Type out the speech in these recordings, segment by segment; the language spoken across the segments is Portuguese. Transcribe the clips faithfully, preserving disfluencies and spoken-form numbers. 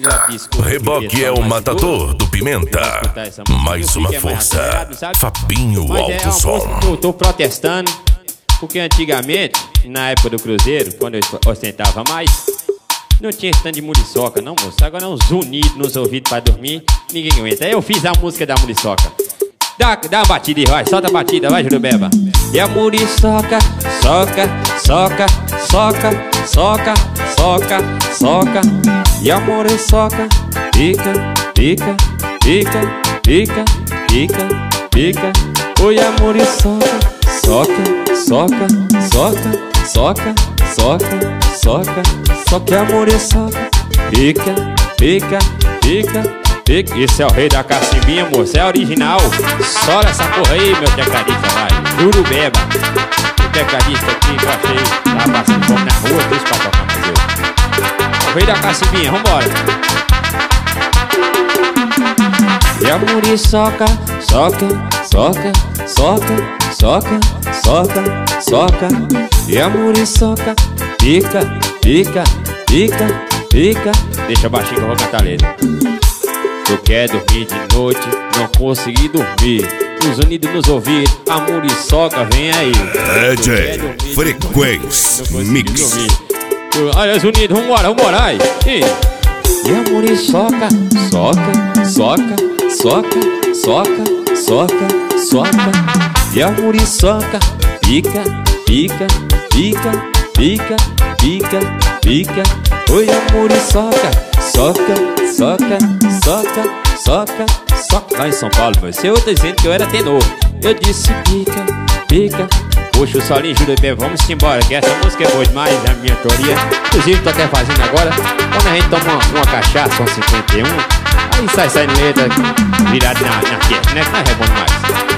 Reboque é o matador do Pimenta. Mais uma força. Fabinho Alto Som. Eu tô protestando porque antigamente, na época do Cruzeiro, quando eu ostentava mais, não tinha stand de muriçoca, não, moço. Agora é um zunido nos ouvidos pra dormir, ninguém aguenta. Aí eu fiz a música da muriçoca. Dá, dá uma batida aí, vai, solta a batida, vai, Jurubeba. E a muriçoca, soca, soca, soca, soca, soca, soca. E a muriçoca, pica, pica, pica, pica, pica, pica. Oi, a muriçoca, soca, soca, soca, soca, soca, soca. Só que a muriçoca, pica, pica, pica, pica. Esse é o rei da cacimbinha, moço, é original. Sola essa porra aí, meu tecladista, vai. Jurubeba. O tecladista aqui que eu achei tava passando fome na rua, deixa pra tocar mais eu. O rei da cacimbinha, vambora. E a muriçoca, soca, soca, soca, soca, soca, soca. E a muriçoca, pica, pica, pica, pica. Deixa baixinho que eu vou cantar a letra. Tu quer dormir de noite, não consegui dormir. Os unidos nos ouvidos, a muriçoca vem aí. D J Frequência Mix. Olha os unidos, vambora, vambora, ai. E, e a muriçoca, soca, soca, soca, soca, soca, soca. E a muriçoca, pica, pica, pica, pica, pica, pica. Oi, a muriçoca, soca, soca, soca, soca, soca. Lá em São Paulo, meu, eu tô dizendo que eu era tenor. Eu disse pica, pica. Puxa o solinho, Jurubeba, vamos embora, que essa música é boa demais, é a minha autoria. Inclusive, tô até fazendo agora. Quando a gente toma uma, uma cachaça, uma cinquenta e um, aí sai saindo letra virado na, na fiesta, né? Que não é bom demais.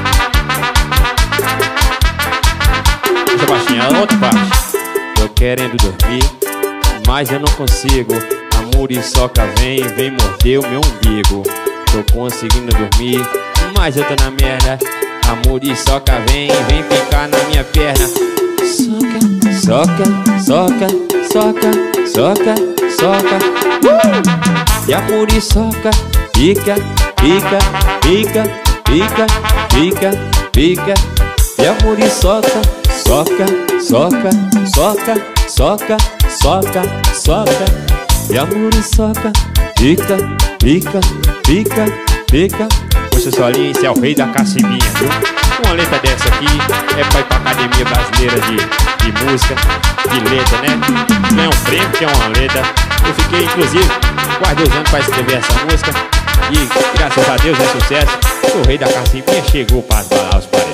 Deixa baixinho, a outra parte. Tô querendo dormir, mas eu não consigo. A muriçoca vem, vem morder o meu umbigo. Tô conseguindo dormir, mas eu tô na merda. A muriçoca vem, vem ficar na minha perna. Soca, soca, soca, soca, soca, soca. uh! E a muriçoca pica, pica, pica, pica, pica, pica. E a muriçoca soca, soca, soca, soca, soca, soca. E a muriçoca pica, pica, pica, pica. Puxa o solinho, esse é o rei da cacimbinha, viu? Uma letra dessa aqui é pra ir pra Academia Brasileira de, de Música, de letra, né? Ganhar um prêmio, que é uma letra. Eu fiquei, inclusive, quase dois anos pra escrever essa música. E graças a Deus é sucesso. O rei da cacimbinha chegou pra abalar os paredes.